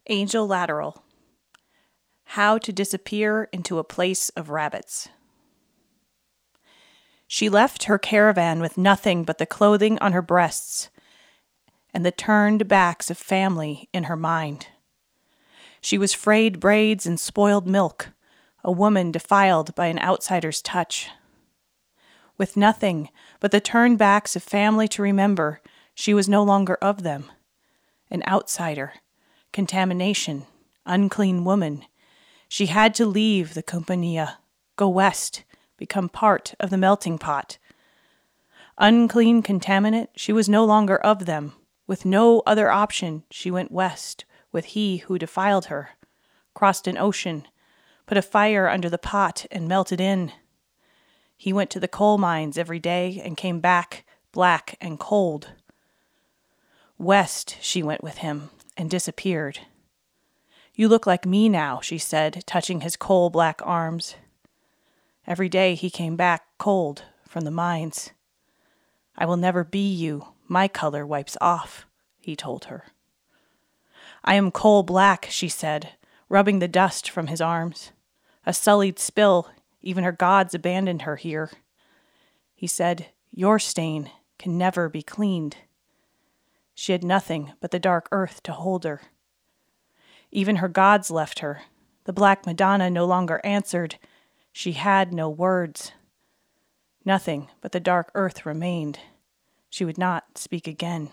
Angel Lateral. How to disappear into a place of rabbits. She left her caravan with nothing but the clothing on her breasts and the turned backs of family in her mind. She was frayed braids and spoiled milk, a woman defiled by an outsider's touch. With nothing but the turned backs of family to remember, she was no longer of them. An outsider, contamination, unclean woman. She had to leave the Compania, go west, become part of the melting pot. Unclean contaminant, she was no longer of them. With no other option, she went west with he who defiled her, crossed an ocean, put a fire under the pot and melted in. He went to the coal mines every day and came back black and cold. West she went with him and disappeared. "You look like me now," she said, touching his coal-black arms. Every day he came back cold from the mines. "I will never be you. My color wipes off," he told her. "I am coal-black," she said, rubbing the dust from his arms. "A sullied spill. Even her gods abandoned her here." He said, "Your stain can never be cleaned." She had nothing but the dark earth to hold her. Even her gods left her. The Black Madonna no longer answered. She had no words. Nothing but the dark earth remained. She would not speak again.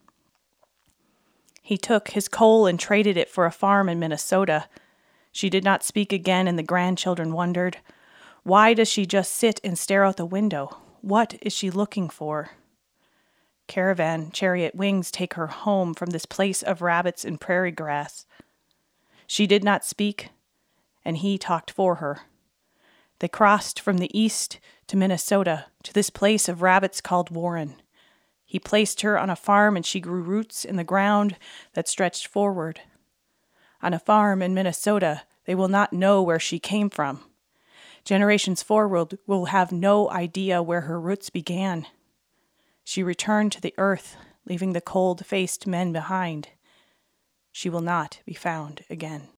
He took his coal and traded it for a farm in Minnesota. She did not speak again, and the grandchildren wondered, why does she just sit and stare out the window? What is she looking for? Caravan chariot wings take her home from this place of rabbits and prairie grass. She did not speak, and he talked for her. They crossed from the east to Minnesota, to this place of rabbits called Warren. He placed her on a farm, and she grew roots in the ground that stretched forward. On a farm in Minnesota, they will not know where she came from. Generations forward will have no idea where her roots began. She returned to the earth, leaving the cold-faced men behind. She will not be found again.